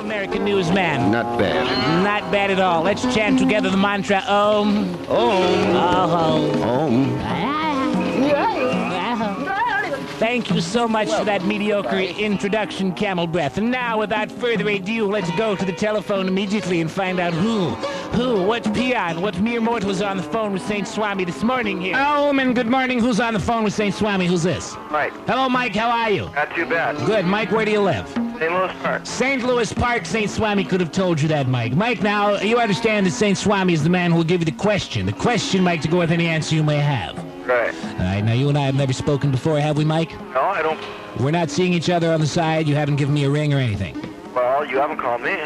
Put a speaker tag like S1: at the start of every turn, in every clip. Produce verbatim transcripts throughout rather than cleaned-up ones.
S1: American newsman?
S2: Not bad.
S1: Not bad at all. Let's chant together the mantra Om.
S2: Om.
S1: Oh.
S2: Om.
S1: Thank you so much for that mediocre introduction, Camel Breath. And now, without further ado, let's go to the telephone immediately and find out who, who, what peon, what mere mortal is on the phone with Saint Swami this morning here. Oh, and good morning. Who's on the phone with Saint Swami? Who's this?
S3: Mike.
S1: Hello, Mike. How are you?
S3: Not too bad.
S1: Good. Mike, where do you live?
S3: Saint Louis Park.
S1: Saint Louis Park. Saint Swami could have told you that, Mike. Mike, now, you understand that Saint Swami is the man who will give you the question. The question, Mike, to go with any answer you may have.
S3: Right.
S1: All right, now you and I have never spoken before, have we, Mike?
S3: No, I don't.
S1: We're not seeing each other on the side. You haven't given me a ring or anything.
S3: Well, you haven't called me.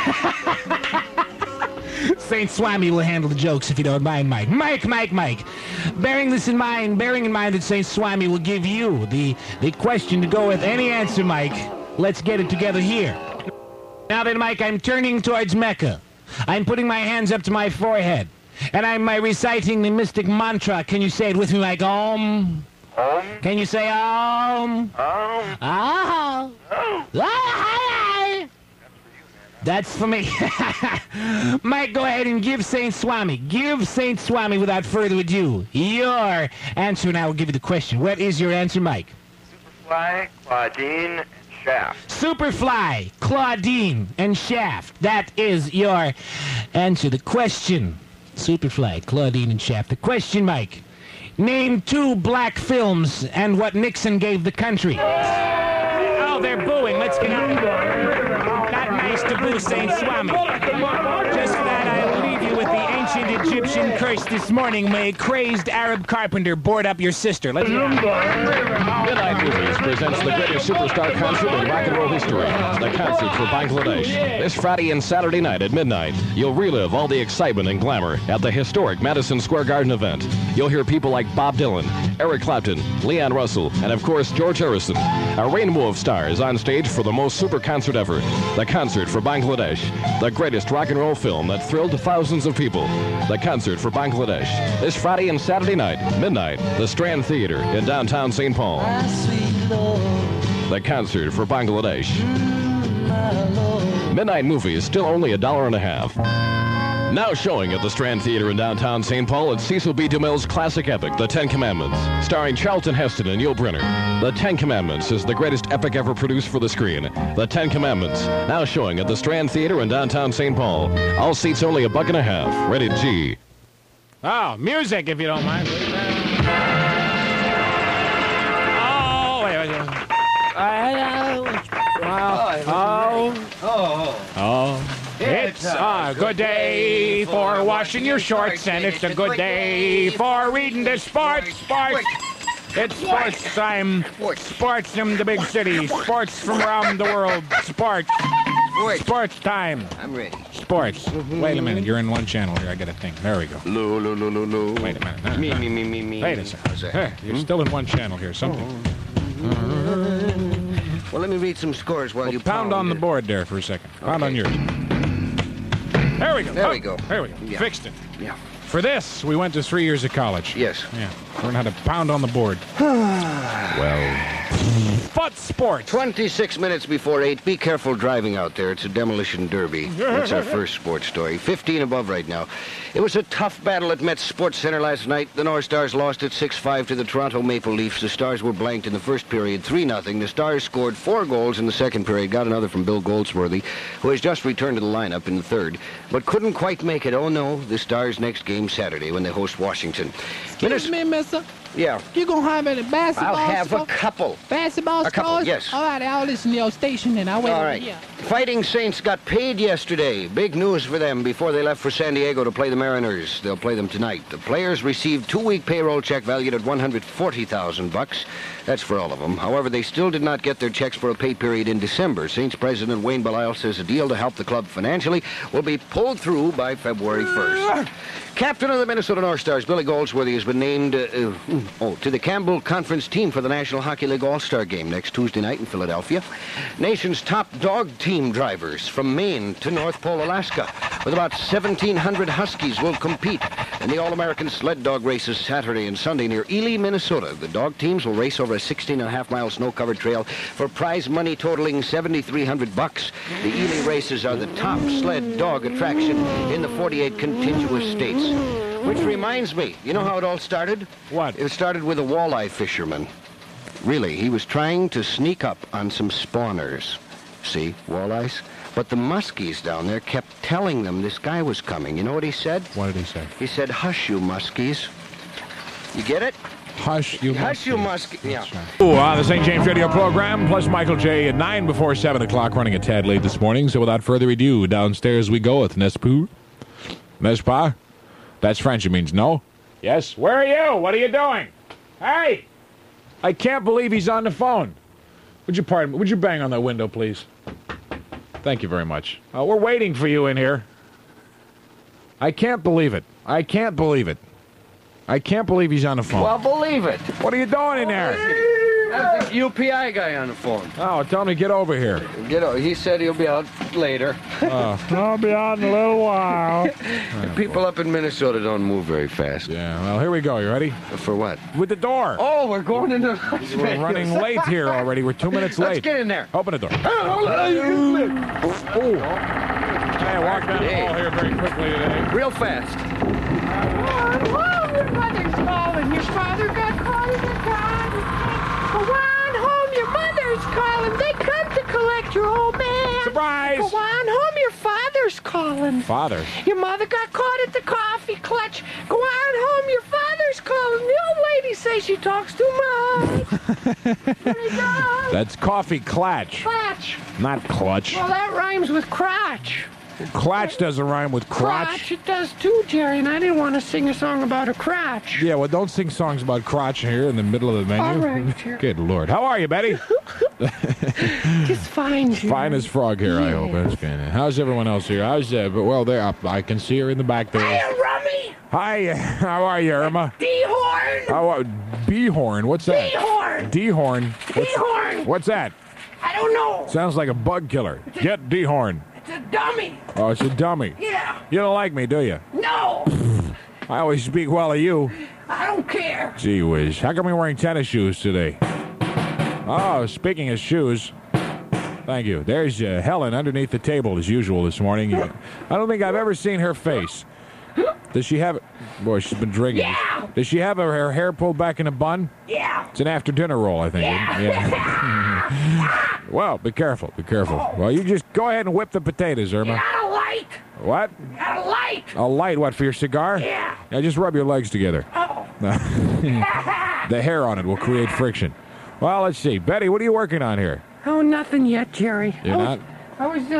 S1: Saint Swami will handle the jokes if you don't mind, Mike. Mike, Mike, Mike. Bearing this in mind, bearing in mind that Saint Swami will give you the, the question to go with any answer, Mike, let's get it together here. Now then, Mike, I'm turning towards Mecca. I'm putting my hands up to my forehead. And I'm uh, reciting the mystic mantra. Can you say it with me, like Om?
S3: Om?
S1: Can you say Om?
S3: Om?
S1: Oh.
S3: Oh.
S1: That's for me. Mike, go ahead and give Saint Swami, give Saint Swami without further ado your answer, and I will give you the question. What is your answer, Mike?
S3: Superfly, Claudine, and Shaft.
S1: Superfly, Claudine, and Shaft. That is your answer. The question. Superfly, Claudine, and Shaft. The question, Mike. Name two black films and what Nixon gave the country. Oh, they're booing. Let's get out of here. Not nice to boo Saint Swami. Just for that, I'll leave you with the ancient Egyptian curse this morning. May a crazed Arab carpenter board up your sister. Let's get out.
S4: Midnight Movies presents the greatest superstar concert in rock and roll history, the concert for Bangladesh. This Friday and Saturday night at midnight, you'll relive all the excitement and glamour at the historic Madison Square Garden event. You'll hear people like Bob Dylan, Eric Clapton, Leanne Russell, and of course George Harrison. A rainbow of stars on stage for the most super concert ever, the concert for Bangladesh, the greatest rock and roll film that thrilled thousands of people. The concert for Bangladesh. This Friday and Saturday night, midnight, the Strand Theater in downtown Saint Paul. The concert for Bangladesh. Midnight movie is still only a dollar and a half. Now showing at the Strand Theater in downtown Saint Paul, it's Cecil B. DeMille's classic epic, The Ten Commandments, starring Charlton Heston and Yul Brynner. The Ten Commandments is the greatest epic ever produced for the screen. The Ten Commandments, now showing at the Strand Theater in downtown Saint Paul. All seats only a buck and a half. Rated G.
S1: Oh, music, if you don't mind. Oh, wait, wait, wait. Oh, oh, oh, oh. It's a good day for washing your shorts, and it's a good day for reading the sports, sports. It's sports time. Sports from the big city. Sports from around the world. Sports. Sports time.
S2: I'm ready.
S1: Sports. Wait a minute. You're in one channel here. I got to think. There we go.
S2: Lo, lo, lo, lo, lo.
S1: Wait a minute.
S2: Me, me, me, me, me.
S1: Wait a second. Hey, you're still in one channel here. Something.
S2: Well, let me read some scores while
S1: Well,
S2: you
S1: pound,
S2: pound
S1: on the
S2: it.
S1: board there for a second. Pound
S2: Okay.
S1: on yours. There we go.
S2: There
S1: Oh,
S2: we go.
S1: There we go.
S2: Yeah.
S1: Fixed it.
S2: Yeah.
S1: For this, we went to three years of college.
S2: Yes.
S1: Yeah. Learn how to pound on the board. Well. But sports.
S2: twenty-six minutes before eight. Be careful driving out there. It's a demolition derby. That's our first sports story. fifteen above right now. It was a tough battle at Met Sports Center last night. The North Stars lost at six five to the Toronto Maple Leafs. The Stars were blanked in the first period, three nothing. The Stars scored four goals in the second period. Got another from Bill Goldsworthy, who has just returned to the lineup in the third, but couldn't quite make it. Oh, no. The Stars' next game Saturday when they host Washington.
S5: Excuse me, mister.
S2: Yeah.
S5: You gonna have any basketball
S2: I'll have
S5: scores?
S2: a couple.
S5: Basketball
S2: A couple,
S5: scores?
S2: yes.
S5: All right, I'll listen to your station and I'll wait
S2: All
S5: over
S2: right.
S5: here.
S2: Fighting Saints got paid yesterday. Big news for them before they left for San Diego to play the Mariners. They'll play them tonight. The players received two-week payroll check valued at one hundred forty thousand bucks. That's for all of them. However, they still did not get their checks for a pay period in December. Saints president Wayne Belisle says a deal to help the club financially will be pulled through by February first. Captain of the Minnesota North Stars, Billy Goldsworthy, has been named uh, uh, oh, to the Campbell Conference team for the National Hockey League All-Star Game next Tuesday night in Philadelphia. Nation's top dog team drivers from Maine to North Pole, Alaska. With about seventeen hundred Huskies will compete. The And the All-American Sled Dog races Saturday and Sunday near Ely, Minnesota. The dog teams will race over a sixteen and a half mile snow-covered trail for prize money totaling seven thousand three hundred bucks. The Ely races are the top sled dog attraction in the forty-eight contiguous states. Which reminds me, you know how it all started?
S6: What?
S2: It started with a walleye fisherman. Really, he was trying to sneak up on some spawners. See, walleyes? But the muskies down there kept telling them this guy was coming. You know what he said?
S6: What did he say?
S2: He said, "Hush, you muskies." You get it?
S6: Hush, you
S2: Hush, you
S6: muskies.
S2: muskies. Yeah.
S6: Right. Ooh, on the Saint James Radio program, plus Michael J. at nine before seven o'clock, running a tad late this morning. So without further ado, downstairs we go with Nespu. Nespa? That's French. It means no. Yes. Where are you? What are you doing? Hey! I can't believe he's on the phone. Would you pardon me? Would you bang on that window, please? Thank you very much. Uh, we're waiting for you in here. I can't believe it. I can't believe it. I can't believe he's on the phone.
S2: Well, believe it.
S6: What are you doing in there?
S2: That's the U P I guy on the phone.
S6: Oh, tell him to get over here.
S2: Get o- he said he'll be out later.
S6: Uh, I'll be out in a little while.
S2: People up in Minnesota don't move very fast.
S6: Yeah, well, here we go. You ready?
S2: For what?
S6: With the door.
S2: Oh, we're going into Las
S6: We're
S2: Vegas.
S6: running late here already. We're two minutes
S2: Let's
S6: late.
S2: get in there.
S6: Open the door.
S2: Oh.
S6: Hey, walk down the hall here very quickly today.
S2: Real fast.
S7: Oh, your mother's calling. Your father got caught in the car. Go on home. Your mother's calling. They come to collect your old man.
S6: Surprise!
S7: Go on home. Your father's calling.
S6: Father.
S7: Your mother got caught at the coffee clutch. Go on home. Your father's calling. The old lady says she talks too much. There he goes.
S6: That's coffee clatch,
S7: Clutch.
S6: not clutch.
S7: Well, that rhymes with crotch.
S6: Clatch doesn't rhyme with crotch.
S7: Crotch, it does too, Jerry, and I didn't want to sing a song about a crotch.
S6: Yeah, well, don't sing songs about crotch here in the middle of the menu.
S7: All right, Jerry.
S6: Good Lord. How are you, Betty?
S7: Just fine, Jerry.
S6: Fine as frog here, I hope. That's good. How's everyone else here? How's, uh, well, there, up. I can see her in the back there.
S7: Hiya, Rummy!
S6: Hi, how are you, Irma?
S7: D-horn!
S6: How are, B-horn, what's that?
S7: D-horn!
S6: D-horn. What's,
S7: D-horn!
S6: what's that?
S7: I don't know.
S6: Sounds like a bug killer. Get D-horn.
S7: It's a dummy.
S6: Oh, it's a dummy.
S7: Yeah.
S6: You don't like me, do you?
S7: No.
S6: I always speak well of you.
S7: I don't care.
S6: Gee whiz. How come you're wearing tennis shoes today? Oh, speaking of shoes, thank you. There's uh, Helen underneath the table as usual this morning. I don't think I've ever seen her face. Does she have... Boy, she's been drinking.
S7: Yeah.
S6: Does she have her, her hair pulled back in a bun?
S7: Yeah.
S6: It's an after-dinner roll, I think.
S7: Yeah.
S6: Yeah. Well, be careful. Be careful. Well, you just go ahead and whip the potatoes, Irma.
S7: Got a light.
S6: What?
S7: Got a light.
S6: A light, what, for your cigar?
S7: Yeah.
S6: Yeah, just rub your legs together.
S7: Oh.
S6: The hair on it will create friction. Well, let's see. Betty, what are you working on here?
S7: Oh, nothing yet, Jerry.
S6: You're
S7: I
S6: not?
S7: was, I was,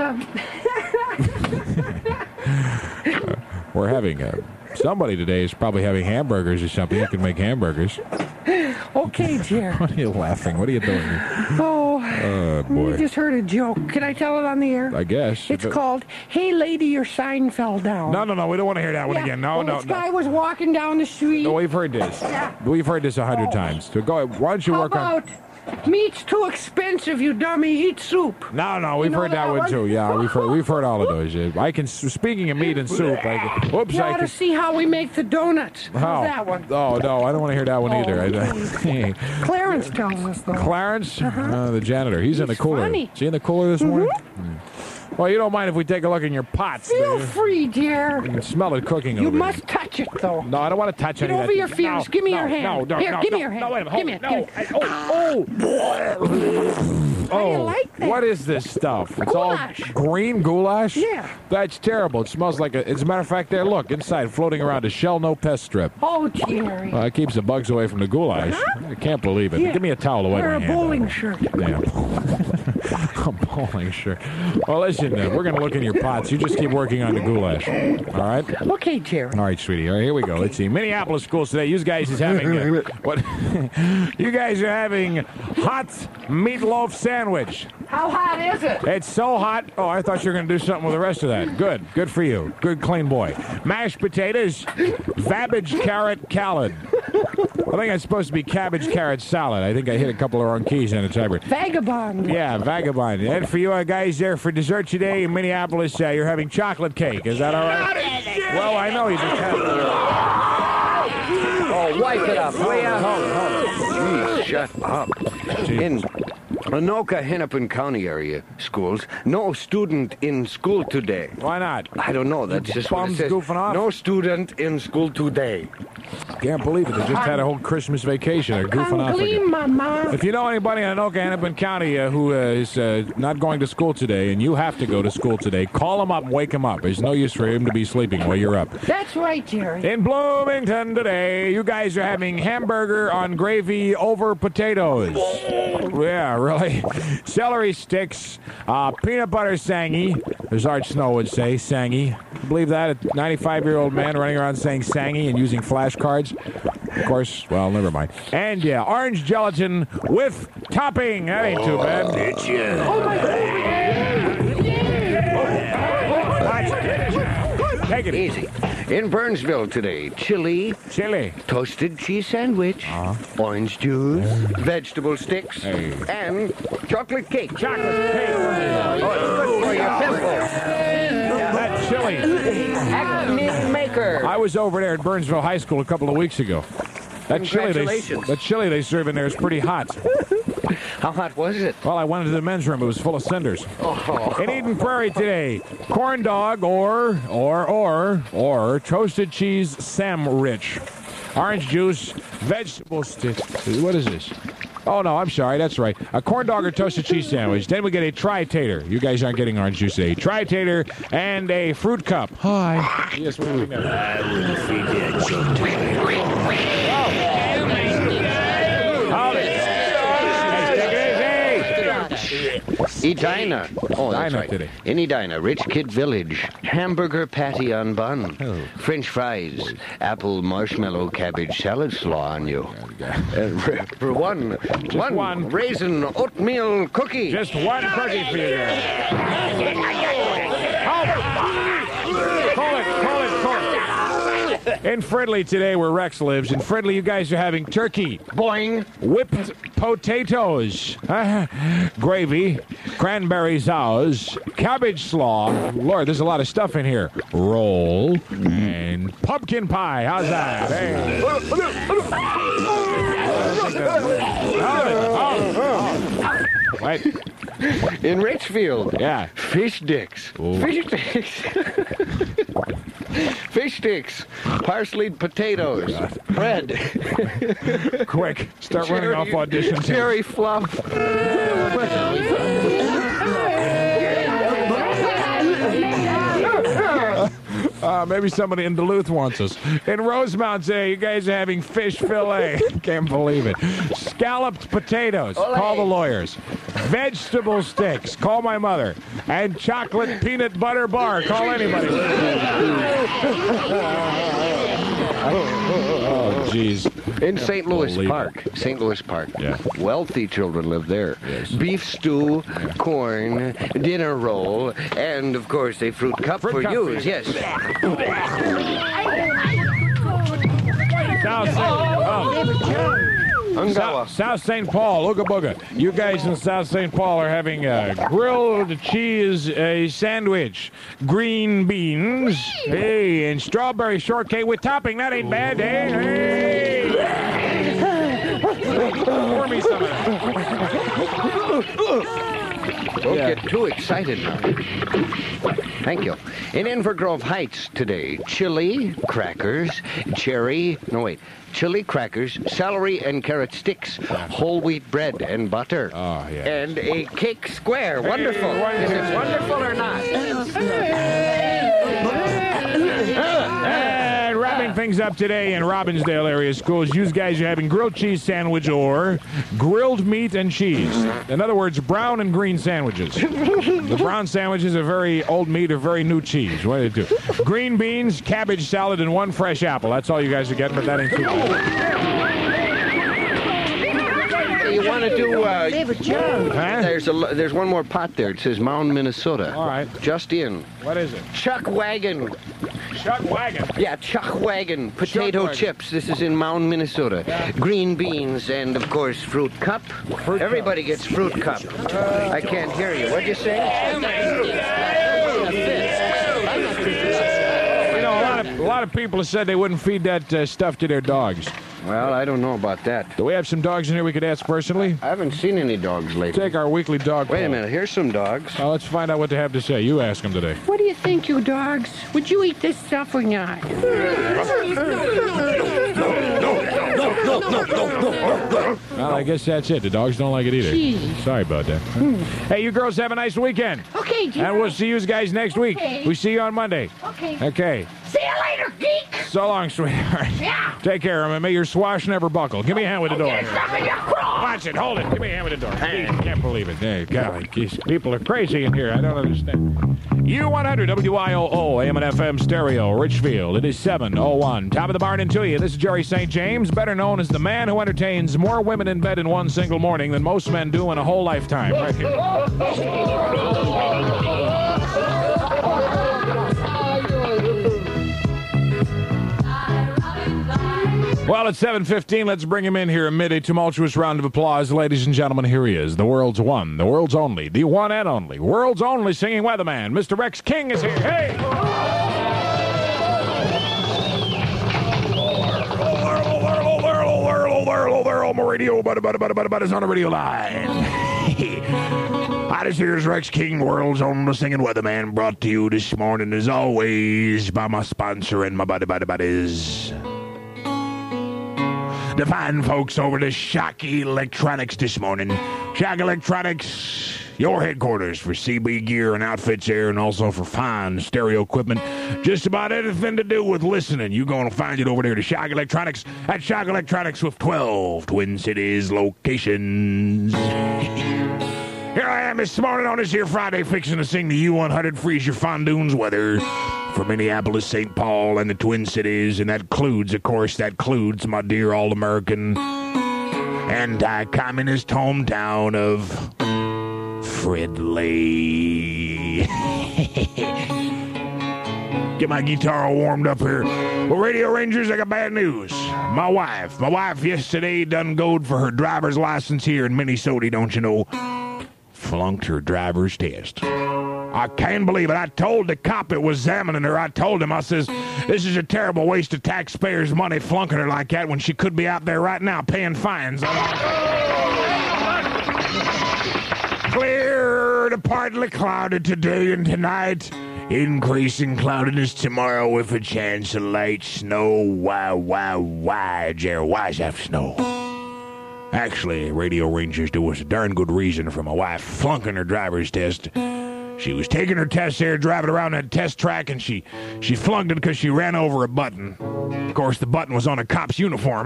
S7: uh...
S6: We're having uh, somebody today is probably having hamburgers or something. You can make hamburgers.
S7: Okay, Jerry.
S6: What are you laughing? What are you doing?
S7: Oh,
S6: Oh, boy.
S7: you just heard a joke. Can I tell it on the air?
S6: I guess.
S7: It's
S6: If it-
S7: called, Hey Lady, Your Sign Fell Down.
S6: No, no, no. We don't want to hear that one
S7: Yeah.
S6: again. No,
S7: well,
S6: no,
S7: this
S6: no.
S7: guy was walking down the street.
S6: No, we've heard this.
S7: Yeah.
S6: We've heard this a hundred
S7: Oh.
S6: times. So go. Why don't you
S7: How
S6: work on?
S7: about, meat's too expensive, you dummy, eat soup.
S6: No, no, we've
S7: know
S6: heard that,
S7: that
S6: one
S7: one?
S6: too. Yeah, we've heard we've heard all of those. Uh, I can. Speaking of meat and soup, I can, oops,
S7: You
S6: I
S7: ought
S6: can.
S7: to see how we make the donuts. How's
S6: How?
S7: that one?
S6: Oh no, I don't want to hear that one
S7: Oh,
S6: either. I,
S7: Clarence tells us, though.
S6: Clarence, uh, the janitor, he's, in the
S7: He's
S6: cooler.
S7: funny. Mm-hmm.
S6: Is he in the cooler this morning? Hmm. Well, you don't mind if we take a look in your pots? do
S7: Feel
S6: you?
S7: free, dear.
S6: You can smell it cooking
S7: You
S6: over there.
S7: must touch it, though.
S6: No, I don't want to touch
S7: Get
S6: any of
S7: over
S6: that.
S7: your fears.
S6: No,
S7: Give me
S6: no,
S7: your hand.
S6: No, no,
S7: Here,
S6: no,
S7: give me
S6: no,
S7: your hand.
S6: No, wait a minute.
S7: Give me
S6: hold-
S7: it,
S6: no,
S7: give
S6: I- oh, oh.
S7: How do you
S6: Oh,
S7: like that?
S6: what is this stuff? It's
S7: Goulash.
S6: all green goulash?
S7: Yeah.
S6: That's terrible. It smells like a, as a matter of fact, there, look, inside, floating around a shell no pest strip.
S7: Oh, Jerry.
S6: Uh, it keeps the bugs away from the goulash. I can't believe it.
S7: Yeah.
S6: Give me a towel to wipe
S7: Wear
S6: my
S7: a
S6: hand.
S7: bowling
S6: on.
S7: shirt.
S6: Yeah. A bowling shirt. Well, listen, uh, we're going to look in your pots. You just keep working on the goulash. All right?
S7: Okay, Jerry.
S6: All right, sweetie. All right, here we go. Let's see. Minneapolis schools today. You guys is having uh, what? You guys are having hot meatloaf sandwich.
S7: How hot is it?
S6: It's so hot. Oh, I thought you were going to do something with the rest of that. Good. Good for you. Good, clean boy. Mashed potatoes, Babbage carrot salad. I think it's supposed to be cabbage carrot salad. I think I hit a couple of wrong keys on the typewriter.
S7: Vagabond.
S6: Yeah, vagabond. And for you uh, guys there for dessert today in Minneapolis, uh, you're having chocolate cake. Is that all right? Well, I know you just had.
S2: Oh, wipe it up. Way up. Jeez, shut up. In Anoka, Hennepin County area schools, no student in school today.
S6: Why not?
S2: I don't know. That's just what it
S6: Bums
S2: says.
S6: goofing off?
S2: No student in school today.
S6: Can't believe it. They just had a whole Christmas vacation. They're goofing off again.
S7: Clean, Mama.
S6: If you know anybody in Anoka, Hennepin County uh, who uh, is uh, not going to school today and you have to go to school today, call him up and wake him up. There's no use for him to be sleeping while you're up.
S7: That's right, Jerry.
S6: In Bloomington today, you guys are having hamburger on gravy over potatoes. Yeah, really. Celery sticks, uh, peanut butter sangy, as Art Snow would say, sangy. Believe that? A ninety-five-year-old man running around saying sangy and using flashcards. Of course, well, never mind. And, yeah, orange gelatin with topping. That ain't too bad.
S7: Oh, my God.
S6: Take it
S2: Easy. In Burnsville today, chili,
S6: Chili.
S2: toasted cheese sandwich, orange juice, vegetable sticks,
S6: Hey.
S2: and chocolate cake.
S6: Chocolate cake.
S2: Oh, it's good for your pimples.
S6: That chili.
S2: Acme maker.
S6: I was over there at Burnsville High School a couple of weeks ago. That chili, they,
S2: Congratulations.
S6: that chili they serve in there is pretty hot.
S2: How hot was it?
S6: Well, I went into the men's room. It was full of cinders.
S2: Oh.
S6: In Eden Prairie today, corn dog or, or, or, or toasted cheese sandwich. Orange juice, vegetable sticks. What is this? Oh, no, I'm sorry. That's right. A corn dog or toasted cheese sandwich. Then we get a tri-tater. You guys aren't getting orange juice today. Tri-tater and a fruit cup. Hi. Yes, we're doing that. I will forget
S2: Edina. Oh, that's
S6: Edina
S2: right.
S6: today.
S2: In Edina, Rich Kid Village, hamburger patty on bun,
S6: Oh.
S2: French fries, apple marshmallow cabbage salad slaw on you. Uh, for- for one, one,
S6: one.
S2: raisin oatmeal cookie.
S6: Just one cookie for you guys. Call it, call it, call it. In Fridley today, where Rex lives, in Fridley, you guys are having turkey,
S2: Boing.
S6: whipped potatoes, uh, gravy, cranberry sauce, cabbage slaw. Lord, there's a lot of stuff in here. Roll and pumpkin pie. How's that? Hey. Right.
S2: In Richfield,
S6: Yeah.
S2: fish dicks.
S6: Ooh.
S2: Fish dicks. Fish sticks, parsley potatoes, bread,
S6: Quick. Start running off auditions.
S2: cherry fluff.
S6: Uh, maybe somebody in Duluth wants us. In Rosemount today, you guys are having fish fillet. Can't believe it. Scalloped potatoes. Call the lawyers. Vegetable sticks. Call my mother. And chocolate peanut butter bar. Call anybody. Oh, jeez.
S2: In Saint Louis
S6: Believe it.
S2: Park, Saint Louis Park,
S6: Yeah.
S2: wealthy children live there.
S6: Yes.
S2: Beef stew, corn, dinner roll, and of course a fruit cup
S6: Fruit
S2: for
S6: cup
S2: use.
S6: for you.
S2: Yes.
S6: South Saint, oh.
S2: Ungawa.
S6: South, South Saint Paul, Ooga Booga. You guys in South Saint Paul are having a grilled cheese uh, sandwich, green beans, hey, and strawberry shortcake with topping. That ain't bad, hey, hey. Pour me some of that.
S2: Don't
S6: Yeah.
S2: get too excited now. Thank you. In Invergrove Heights today, chili, crackers, cherry, no wait, chili, crackers, celery and carrot sticks, whole wheat bread and butter,
S6: Oh, yeah.
S2: and a cake square. Wonderful. Is it wonderful or not?
S6: And wrapping things up today in Robbinsdale area schools, you guys are having grilled cheese sandwich or grilled meat and cheese. In other words, brown and green sandwiches. The brown sandwiches are very old meat or very new cheese. What do you do? Green beans, cabbage salad, and one fresh apple. That's all you guys are getting, but that ain't too bad.
S2: You want want to do? Uh,
S7: Favorite joke.
S6: Huh?
S2: there's a lo- there's one more pot there. It says Mound, Minnesota.
S6: All right.
S2: Just in.
S6: What is it?
S2: Chuck Wagon.
S6: Chuck Wagon.
S2: Yeah, Chuck Wagon. Potato
S6: Wagon.
S2: chips. This is in Mound, Minnesota. Green beans and, of course, fruit cup.
S6: Fruit
S2: Everybody gets fruit cup. I can't hear you. What'd you say?
S6: You know, a lot of, a lot of people have said they wouldn't feed that uh, stuff to their dogs.
S2: Well, I don't know about that.
S6: Do we have some dogs in here we could ask personally?
S2: I haven't seen any dogs lately.
S6: Take our weekly dog
S2: Wait a
S6: poll.
S2: minute. Here's some dogs.
S6: Well, let's find out what they have to say. You ask them today.
S7: What do you think, you dogs? Would you eat this stuff or not?
S6: Well, I guess that's it. The dogs don't like it either.
S7: Jeez.
S6: Sorry about that. Hey, you girls have a nice weekend.
S7: Okay, Jim.
S6: And we'll see you guys next week.
S7: Okay.
S6: We see you on Monday.
S7: Okay.
S6: Okay.
S7: See you later, geek.
S6: So long, sweetheart.
S7: Yeah.
S6: Take care, and may your swash never buckle. Give me a hand with the door.
S7: Get stuff in your craw.
S6: Watch it. Hold it. Give me a hand with the door. Jeez, can't believe it. Hey, golly, geez, people are crazy in here. I don't understand. U one hundred W I O O, A M and F M stereo, Richfield. It is seven oh one. Top of the barn into you. This is Jerry Saint James, better known as the man who entertains more women in bed in one single morning than most men do in a whole lifetime. Right here. Well, it's seven fifteen. Let's bring him in here amid a tumultuous round of applause. Ladies and gentlemen, here he is, the world's one, the world's only, the one and only, world's only singing weatherman. Mister Rex King is here. Hey! My radio, but but but but but it's on the radio line. Hi, this here's Rex King, world's only singing weatherman, brought to you this morning as always by my sponsor and my buddy buddy buddies. The fine folks over to Shock Electronics this morning. Shock Electronics, your headquarters for C B gear and outfits there, and also for fine stereo equipment. Just about anything to do with listening, you're going to find it over there to Shock Electronics at Shock Electronics with twelve Twin Cities locations. Here I am this morning on this here Friday, fixing to sing the U one hundred Freeze Your Fondunes weather for Minneapolis, Saint Paul, and the Twin Cities, and that includes, of course, that includes my dear all-American anti-communist hometown of Fridley. Get my guitar all warmed up here. Well, Radio Rangers, I got bad news. My wife, my wife yesterday done goed for her driver's license here in Minnesota, don't you know? Flunked her driver's test. I can't believe it. I told the cop that was examining her, I told him, I says, this is a terrible waste of taxpayers' money flunking her like that when she could be out there right now paying fines. Clear to partly clouded today and tonight. Increasing cloudiness tomorrow with a chance of light snow. Why, why, why, Jerry? Why's that snow? Actually, Radio Rangers, there was a darn good reason for my wife flunking her driver's test. She was taking her test there, driving around that test track, and she, she flunked it because she ran over a button. Of course, the button was on a cop's uniform.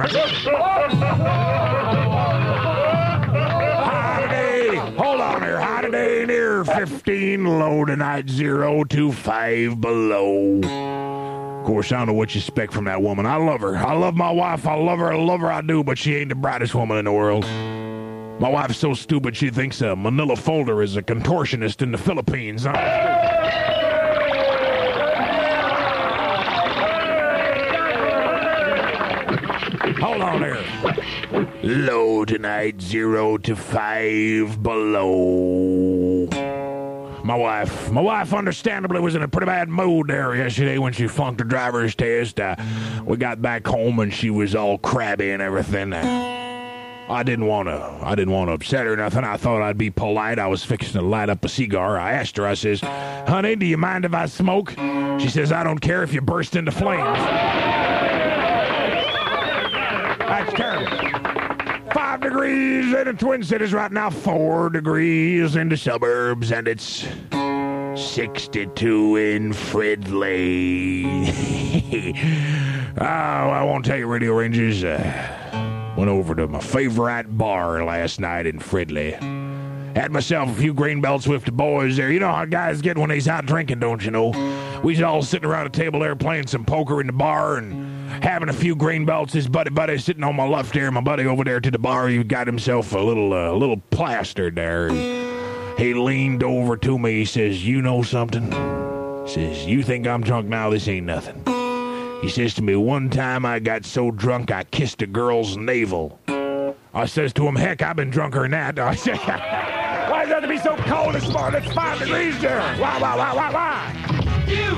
S6: High today, hold on here. High today, near fifteen, low tonight, zero to five below. Of course, I don't know what you expect from that woman. I love her. I love my wife. I love her. I love her. I do, but she ain't the brightest woman in the world. My wife's so stupid she thinks a manila folder is a contortionist in the Philippines. Huh? Hold on there. Low tonight, zero to five below. My wife, my wife understandably was in a pretty bad mood there yesterday when she flunked her driver's test. Uh, we got back home and she was all crabby and everything. Uh, I didn't want to, I didn't want to upset her or nothing. I thought I'd be polite. I was fixing to light up a cigar. I asked her, I says, honey, do you mind if I smoke? She says, I don't care if you burst into flames. That's terrible. Five degrees in the Twin Cities right now, four degrees in the suburbs, and it's sixty-two in Fridley. Oh, I won't tell you, Radio Rangers. Uh, went over to my favorite bar last night in Fridley. Had myself a few green belts with the boys there. You know how guys get when they's out drinking, don't you know? We was all sitting around a table there playing some poker in the bar, and having a few green belts. His buddy, buddy sitting on my left here. My buddy over there to the bar, he got himself a little, uh, little plaster there. He leaned over to me. He says, "You know something?" He says, "You think I'm drunk now? This ain't nothing." He says to me, "One time I got so drunk I kissed a girl's navel." I says to him, "Heck, I've been drunker than that." I said, "Why does it have to be so cold this morning? It's five degrees there. Why, why, why, why, why?" You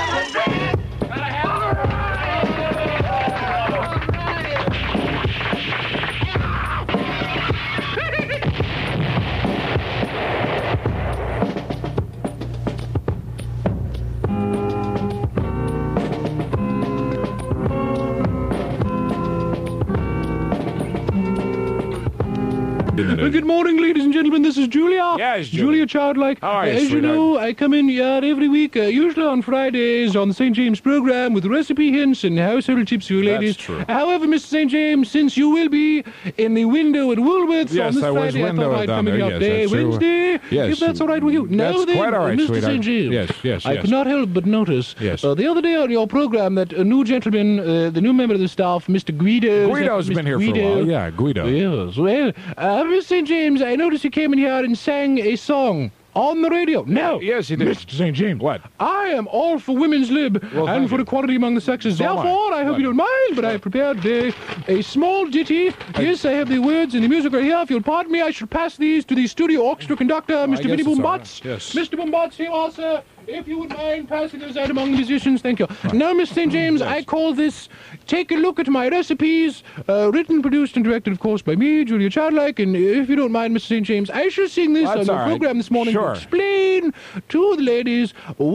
S8: Uh, Good morning, ladies and gentlemen. This is Julia.
S6: Yes, Julia.
S8: Julia Childlike.
S6: How are you,
S8: As you
S6: sweetheart?
S8: know, I come in uh, every week, uh, usually on Fridays, on the Saint James program with recipe hints and household tips for you
S6: That's
S8: ladies.
S6: true.
S8: However, Mister Saint James, since you will be in the window at Woolworths
S6: Yes,
S8: on this
S6: I was
S8: Friday, I
S6: window
S8: thought I'd
S6: down
S8: come in
S6: there.
S8: the
S6: Yes,
S8: update
S6: that's true.
S8: Wednesday.
S6: Yes.
S8: If that's all right with you. Now
S6: That's
S8: then,
S6: quite all right,
S8: Mister
S6: sweetheart.
S8: Saint James.
S6: Yes, yes,
S8: I
S6: yes.
S8: could not help but notice
S6: Yes.
S8: uh, the other day on your program that a new gentleman, uh, the new member of the staff, Mister Guido.
S6: Guido's
S8: Mister
S6: been here
S8: Guido,
S6: for a while. Yeah, Guido.
S8: Yes, well, uh, Mister Saint James, I noticed you came in here and sang a song on the radio. No.
S6: Yes, he did.
S8: Mister Saint James.
S6: What?
S8: I am all for women's lib
S6: Well,
S8: and
S6: thank
S8: for
S6: you.
S8: equality among the sexes.
S6: So am I.
S8: Therefore, I hope
S6: What?
S8: you don't mind, but I have prepared today a small ditty. Yes, I have the words and the music right here. If you'll pardon me, I shall pass these to the studio orchestra conductor, Mister
S6: guess
S8: Vinny
S6: it's all
S8: Boombots.
S6: right. Yes.
S8: Mister Boombots, here are, sir. If you would mind passing those out among the musicians, thank you. Now, Mister Saint James, I call this Take a Look at My Recipes, uh, written, produced, and directed, of course, by me, Julia Childlike. And if you don't mind, Mister Saint James, I shall sing this
S6: That's
S8: on your
S6: all right.
S8: program this morning
S6: Sure.
S8: to explain to the ladies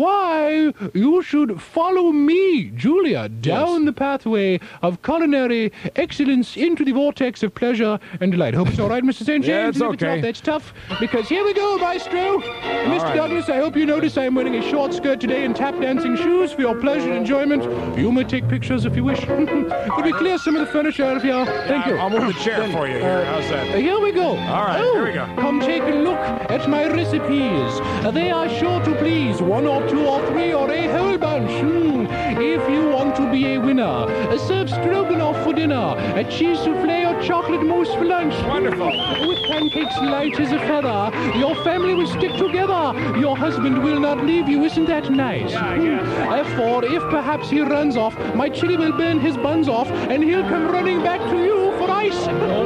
S8: why you should follow me, Julia, down the pathway of culinary excellence into the vortex of pleasure and delight. Hope it's all right, Mister Saint James.
S6: Yeah, it's
S8: And if
S6: okay.
S8: not, that's tough, because here we go, Maestro. Mister
S6: right.
S8: Douglas, I hope you notice I'm wearing a short skirt today and tap dancing shoes for your pleasure and enjoyment. You may take pictures if you wish. Could we clear some of the furniture out of here? Thank you.
S6: I'll move the chair for you here. How's
S8: Uh,
S6: that?
S8: Here we go.
S6: All right,
S8: Oh,
S6: here we go.
S8: Come take a look at my recipes. Uh, they are sure to please one or two or three or a whole bunch. Hmm. If you want to be a winner, uh, serve stroganoff for dinner, a cheese souffle or chocolate mousse for lunch.
S6: Wonderful.
S8: With pancakes light as a feather, your family will stick together. Your husband will not leave you. Isn't that nice?
S6: Yeah, I guess.
S8: Hmm. For if perhaps he runs off, my chili will burn his buns off, and he'll come running back to you for ice.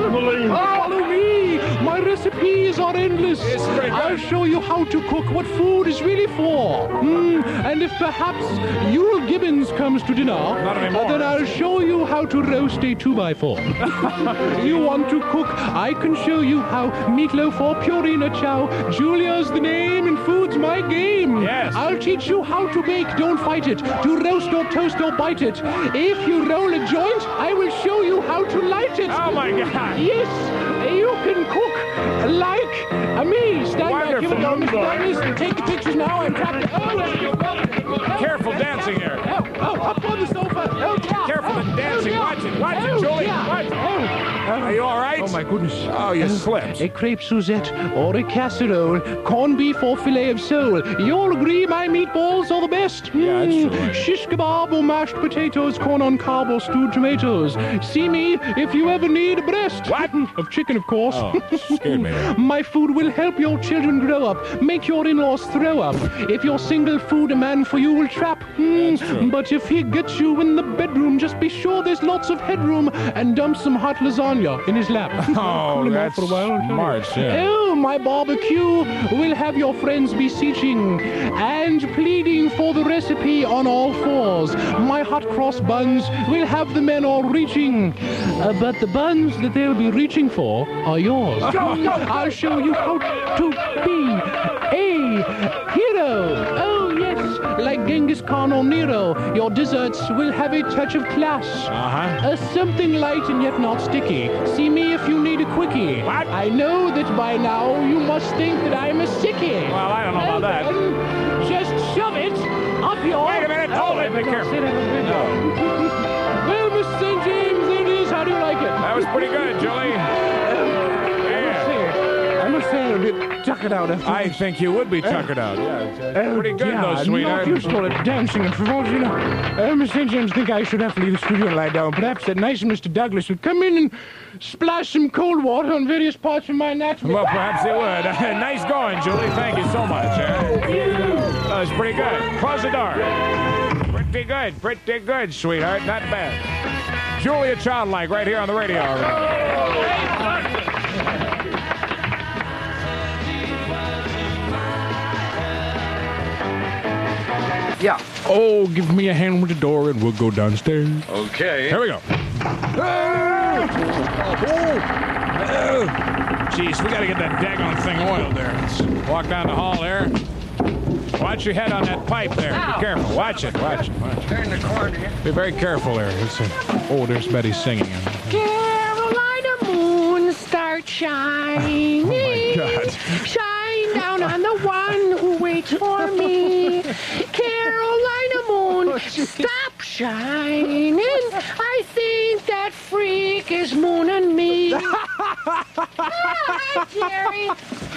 S8: Follow me. My recipes are endless.
S6: It's pretty good.
S8: I'll show you how to cook, what food is really for. Hmm. And if perhaps Yule Gibbons comes to dinner,
S6: Not anymore.
S8: uh, then I'll show you how to roast a two by four. You want to cook? I can show you how. Meatloaf or Purina Chow. Julia's the name and food's my game.
S6: Yes.
S8: I'll teach you how to bake. Don't fight it. To roast or toast or bite it. If you roll a joint, I will show you how to light it.
S6: Oh, my God.
S8: Yes, you can cook like me. Stand back. Here we go, Mister Douglas. Take the pictures now. I'm trapped. Oh, there you go.
S6: Careful dancing here.
S8: Oh, oh, up on the sofa. Oh, yeah.
S6: Careful
S8: oh,
S6: the dancing.
S8: Oh, yeah.
S6: Watch it. Watch
S8: oh,
S6: it, Julie.
S8: Yeah.
S6: Watch it.
S8: Oh,
S6: Are you all right?
S8: oh, my goodness.
S6: Oh, you slipped.
S8: A crepe Suzette or a casserole, corned beef or filet of sole. You'll agree my meatballs are the best.
S6: Yeah, that's
S8: Mm,
S6: true, right?
S8: Shish kebab or mashed potatoes, corn on cob or stewed tomatoes. See me if you ever need a breast.
S6: What?
S8: Of chicken, of course.
S6: Oh, scared me there.
S8: My food will help your children grow up, make your in-laws throw up. If you're single, food a man for you will trap. Mm,
S6: That's true.
S8: but if he gets you in the bedroom, just be sure there's lots of headroom and dump some hot lasagna in his lap.
S6: Oh,
S8: Cool him off
S6: that's
S8: for a while, I'll tell you.
S6: smart, yeah.
S8: Oh, my barbecue will have your friends beseeching and pleading for the recipe on all fours. My hot cross buns will have the men all reaching, uh, but the buns that they'll be reaching for are yours. I'll show you how to be a hero. Oh, yes, like Genghis Khan or Nero, your desserts will have a touch of class.
S6: Uh-huh.
S8: Uh, something light and yet not sticky. See me if you need a quickie.
S6: What?
S8: I know that by now you must think that I'm a sickie.
S6: Well, I don't know about that.
S8: Well, just shove it up your...
S6: Wait a minute, hold it, be careful.
S8: Sit down, sit down. Well, Mister Saint James, there it is. How do you like it?
S6: That was pretty good, Julie.
S8: I must say, tuck it out. After
S6: I think you would be tuckered out. Yeah, it's, uh,
S8: Oh,
S6: pretty good,
S8: yeah,
S6: though, sweetheart.
S8: Not used to it, dancing and frivolity, you know. Uh, Mister Saint James, think I should have to leave the studio and lie down. Perhaps that nice Mister Douglas would come in and splash some cold water on various parts of my anatomy.
S6: Well, perhaps they would. Nice going, Julie. Thank you so much. Uh, that was pretty good. Close the door. Pretty good. Pretty good, sweetheart. Not bad. Julia Childlike right here on the radio.
S2: Yeah.
S6: Oh, give me a hand with the door and we'll go downstairs.
S2: Okay.
S6: Here we go. Jeez, we gotta get that daggone thing oiled there. Let's walk down the hall there. Watch your head on that pipe there. Be careful. Watch it. Watch it. Watch it.
S2: Turn the corner.
S6: Be very careful there. It's a... Oh, there's Betty singing.
S7: Carolina moon, start shining.
S6: Oh, my God.
S7: Shine down on the one who waits for me. Carolina moon, stop shining. I think that freak is mooning me. Hi, Jerry.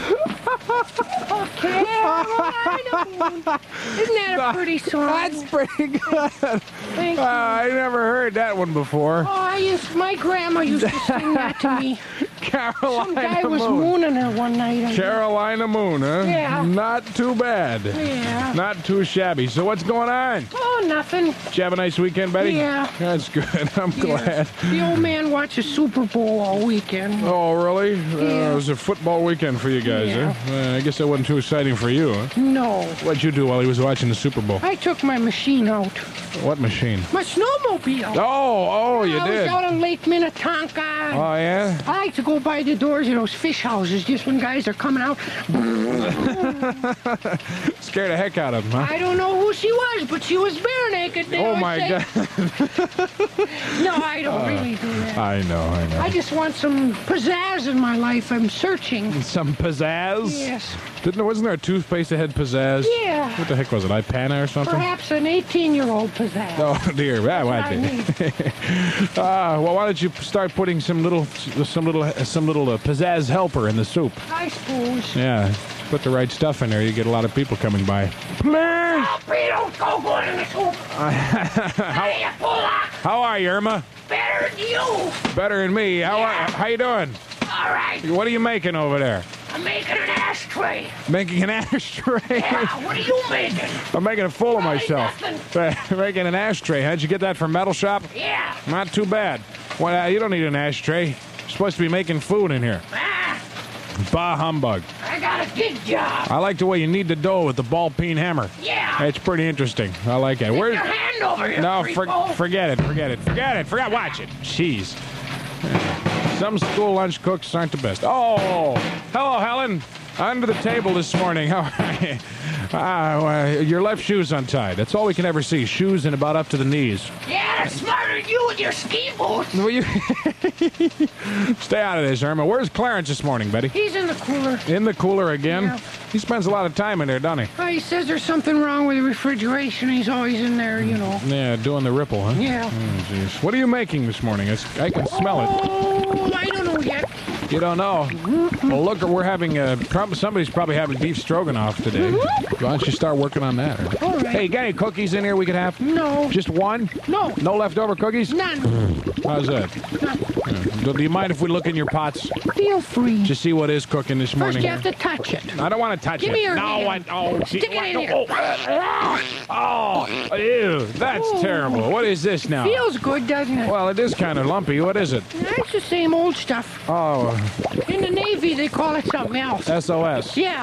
S7: Carolina moon. Isn't that a pretty song?
S6: That's pretty good.
S7: Thank
S6: Uh,
S7: you.
S6: I never heard that one before.
S7: Oh, I used, my grandma used to sing that to me.
S6: Carolina
S7: Some guy was
S6: Moon.
S7: mooning her one night. I
S6: Carolina Moon, huh?
S7: Yeah.
S6: Not too bad.
S7: Yeah.
S6: Not too shabby. So what's going on?
S7: Oh, nothing.
S6: Did you have a nice weekend, Betty?
S7: Yeah.
S6: That's good. I'm glad.
S7: The old man watches Super Bowl all weekend.
S6: Oh, really? Uh,
S7: Yeah.
S6: it was a football weekend for you guys,
S7: Yeah.
S6: huh? Uh, I guess that wasn't too exciting for you, huh?
S7: No.
S6: What'd you do while he was watching the Super Bowl?
S7: I took my machine out.
S6: What machine?
S7: My snowmobile.
S6: Oh, oh, you
S7: I
S6: did.
S7: was out on Lake Minnetonka.
S6: Oh, yeah?
S7: I like to go by the doors of those fish houses just when guys are coming out.
S6: Scared the heck out of him, huh?
S7: I don't know who she was, but she was bare naked. They
S6: Oh,
S7: always
S6: my
S7: say.
S6: God.
S7: No, I don't really do that.
S6: I know, I know.
S7: I just want some pizzazz in my life. I'm searching.
S6: Some pizzazz?
S7: Yes.
S6: Didn't, wasn't there a toothpaste that had pizzazz?
S7: Yeah.
S6: What the heck was it, Ipana or something?
S7: Perhaps an eighteen-year-old pizzazz.
S6: Oh, dear. Ah,
S7: What
S6: why
S7: I need.
S6: Ah, well, why don't you start putting some little, some little, some little uh, pizzazz helper in the soup?
S7: I suppose.
S6: Yeah, put the right stuff in there. You get a lot of people coming by. Please.
S7: Oh, Pete, don't go good in the soup. Hey, you Pollock.
S6: How are you, Irma?
S7: Better than you.
S6: Better than me. How are, how you doing?
S7: All right.
S6: What are you making over there?
S7: I'm making an ashtray.
S6: Making an ashtray.
S7: Yeah, what are you making?
S6: I'm making a fool of myself. Making an ashtray. How'd you get that from Metal Shop?
S7: Yeah.
S6: Not too bad. Well, uh, you don't need an ashtray. You're supposed to be making food in here.
S7: Ah,
S6: Bah humbug.
S7: I got a big job.
S6: I like the way you knead the dough with the ball peen hammer.
S7: Yeah.
S6: It's pretty interesting. I like it.
S7: Get
S6: Where's
S7: your hand over here,
S6: No, for,
S7: creepo.
S6: forget it. Forget it. Forget it. Forget. Watch it. Jeez. Some school lunch cooks aren't the best. Oh, hello, Helen. Under the table this morning. How are you? Ah, well, your left shoe's untied. That's all we can ever see. Shoes and about up to the knees.
S7: Yeah, smarter than you with your ski boots.
S6: Will you stay out of this, Irma? Where's Clarence this morning, Betty?
S7: He's in the cooler.
S6: In the cooler again?
S7: Yeah.
S6: He spends a lot of time in there, doesn't he?
S7: Oh, he says there's something wrong with the refrigeration. He's always in there, you know.
S6: Yeah, doing the ripple, huh?
S7: Yeah.
S6: Oh, jeez. What are you making this morning? It's, I can smell it.
S7: Oh, I don't know yet.
S6: You don't know? Well, look, we're having a... prob- Somebody's probably having beef stroganoff today. Why don't you start working on that? Or...
S7: All right.
S6: Hey, you got any cookies in here we could have?
S7: No.
S6: Just one?
S7: No.
S6: No leftover cookies?
S7: None.
S6: How's that? Yeah. Do do you mind if we look in your pots?
S7: Feel free.
S6: Just see what is cooking this
S7: First,
S6: morning
S7: you
S6: here?
S7: have to touch it.
S6: I don't want to touch
S7: Give
S6: it.
S7: me your
S6: no,
S7: hand.
S6: I, oh, gee,
S7: Stick it in
S6: oh,
S7: here.
S6: Oh, ew, that's
S7: Oh.
S6: terrible. What is this now?
S7: Feels good, doesn't it?
S6: Well, it is kind of lumpy. What is it?
S7: It's the same old stuff.
S6: Oh,
S7: In the Navy, they call it something else.
S6: S O S.
S7: Yeah.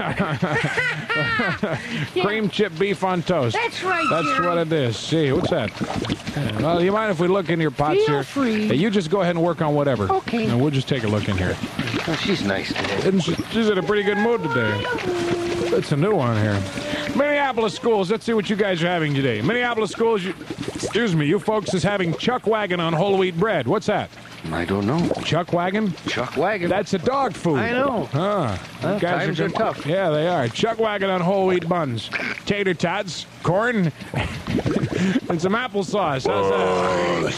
S6: Yeah.
S7: Yeah.
S6: Cream chip beef on toast.
S7: That's right,
S6: That's
S7: Jerry.
S6: what it is. See, what's that? Well, you mind if we look in your pots
S7: Feel
S6: here?
S7: free.
S6: Hey, you just go ahead and work on whatever.
S7: Okay.
S6: And we'll just take a look in here.
S2: Oh, she's nice today.
S6: Isn't she? She's in a pretty good mood today. It's a new one here. Minneapolis schools. Let's see what you guys are having today. Minneapolis schools. You, excuse me. You folks is having chuck wagon on whole wheat bread. What's that?
S2: I don't know.
S6: Chuck wagon?
S2: Chuck wagon.
S6: That's a dog food.
S2: I know.
S6: Huh.
S2: Well,
S6: You guys
S2: times are
S6: good-
S2: tough.
S6: Yeah, they are. Chuck wagon on whole wheat buns, tater tots, corn, and some applesauce. How's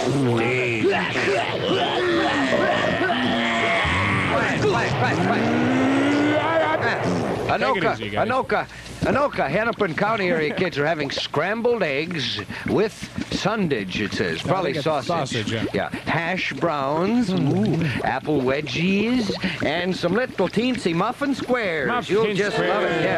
S6: that?
S2: Anoka,
S6: easy, guys.
S2: Anoka, Anoka, Hennepin County area kids are having scrambled eggs with sundage, it says. Probably
S6: think it's
S2: sausage.
S6: sausage, yeah.
S2: Hash browns, ooh, apple wedgies, and some little teensy muffin squares.
S6: Muffin
S2: You'll just
S6: squares.
S2: love it,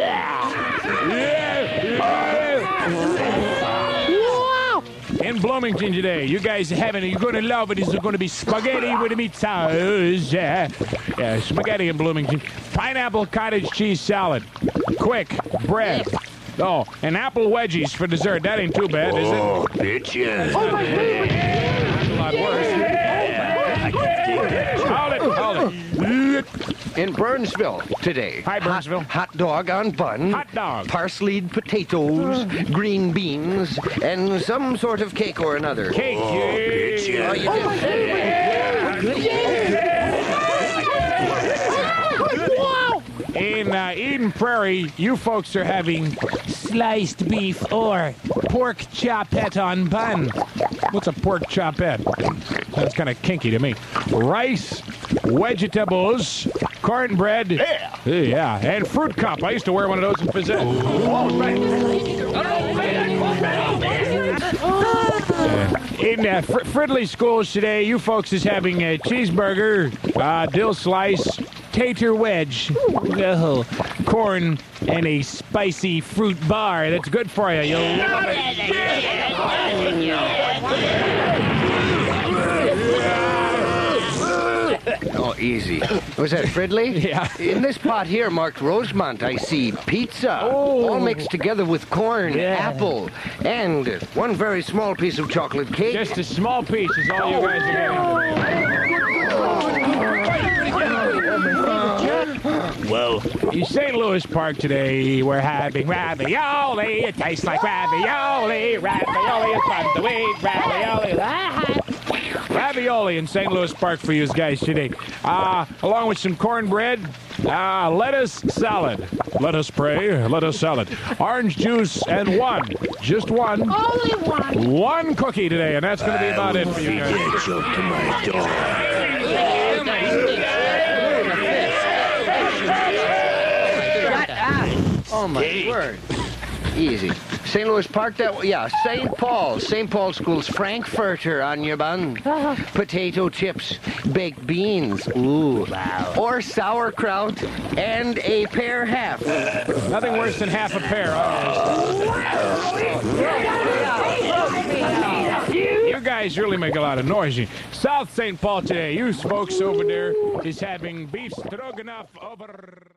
S6: Wow. In Bloomington today, you guys are having, you're going to love it, is going to be spaghetti with a meat sauce. Yeah. yeah, spaghetti in Bloomington. Pineapple cottage cheese salad. Quick, bread. Oh, and apple wedgies for dessert. That ain't too bad, is it?
S2: Oh, bitches.
S6: Oh, my God. That's a lot worse. Hold it, hold it.
S2: In Burnsville today.
S6: Hi, Burnsville.
S2: Hot, hot dog on bun.
S6: Hot dog.
S2: Parsleyed potatoes, green beans, and some sort of cake or another.
S6: Cake.
S2: Oh,
S6: yeah.
S2: Oh, you did.
S6: In uh, Eden Prairie, you folks are having sliced beef or pork chopette on bun. What's a pork chopette? That's kind of kinky to me. Rice, vegetables, cornbread. Yeah. Yeah, and fruit cup. I used to wear one of those in Fizette. Oh, right. Uh, in uh, Fr- Fridley schools today, you folks is having a cheeseburger, uh, dill slice, tater wedge, oh, corn, and a spicy fruit bar. That's good for you. You'll love it.
S2: Oh, easy. Was that Fridley?
S6: Yeah.
S2: In this pot here marked Rosemont, I see pizza.
S6: Oh.
S2: All mixed together with corn,
S6: Yeah.
S2: apple, and one very small piece of chocolate cake.
S6: Just a small piece is all you guys are getting. Well, in Saint Louis Park today, we're having ravioli. It tastes like ravioli. Ravioli is fun to eat. Ravioli. Ravioli in Saint Louis Park for you guys today. Uh, along with some cornbread, uh, lettuce salad. Let us pray, lettuce salad. Orange juice and one, just one.
S7: Only one.
S6: One cookie today, and that's going to be about it for you guys.
S2: Oh, my word. Easy. Saint Louis Park, that yeah. Saint Paul, Saint Paul School's Frankfurter on your bun. Potato chips, baked beans, ooh, wow. Or sauerkraut, and a pear half.
S6: Nothing worse than half a pear. You guys really make a lot of noise. South Saint Paul today, you folks over there is having beef stroganoff over...